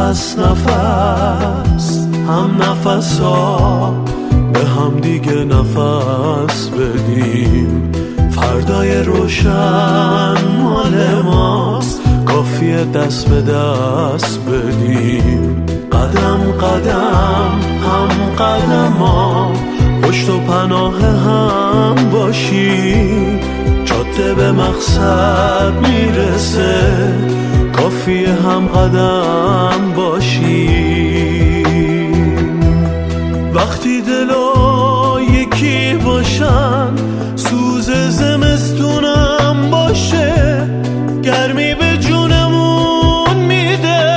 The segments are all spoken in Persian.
نفس نفس هم نفس ها به هم دیگه نفس بدیم. فردای روشن مال ماست، کافیه دست به دست بدیم. قدم قدم هم قدم ها پشت و پناه هم باشیم. جاده به مقصد میرسه، کافیه هم قدم باشیم. وقتی دلا یکی باشن، سوز زمستونم باشه، گرمی به جونمون میده،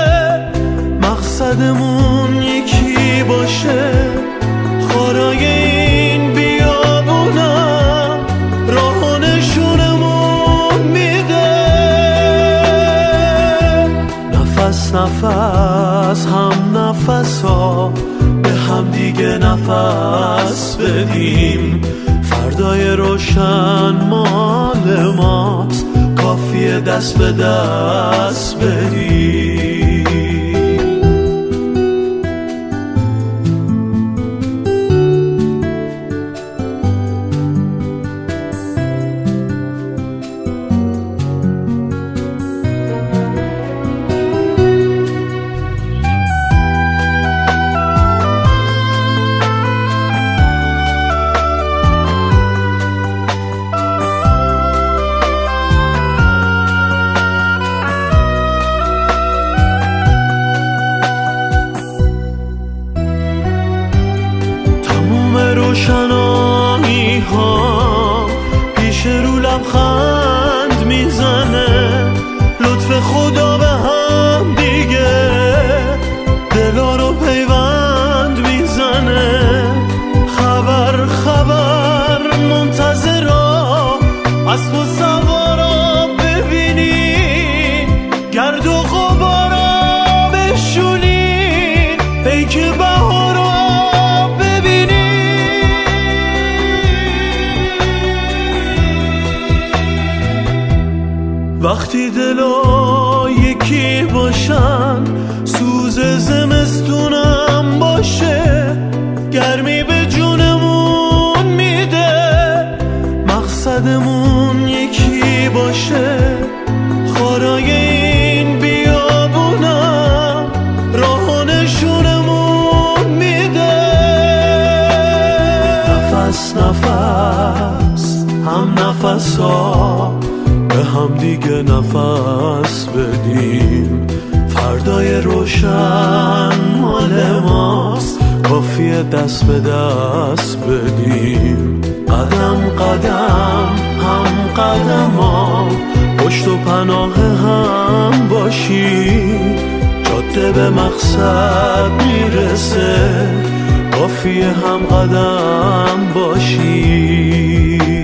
مقصدمون یکی باشه. خارای این بیابونم راه نشونمون میده. نفس نفس هم نفس ها به هم دیگه نفس بدیم. فردای روشن مال ماست، کافیه دست به دست بدیم. روشنایی ها پیش رو لبخند میزنه، لطف خدا به هم دیگه دلا رو پیوند میزنه. خبر خبر منتظرا اسب و سوارا ببینین، گرد و غبارا بشونین، پیک بهارا وقتی دلا یکی باشن، سوز زمستونم باشه، گرمی به جونمون میده، مقصدمون یکی باشه. خارای این بیابونم راه نشونمون میده. نفس نفس هم نفس ها به هم دیگه نفس بدیم. فردای روشن مال ماست، کافیه دست به دست بدیم. قدم قدم هم قدم ها پشت و پناه هم باشیم. جاده به مقصد میرسه، کافیه هم قدم باشیم.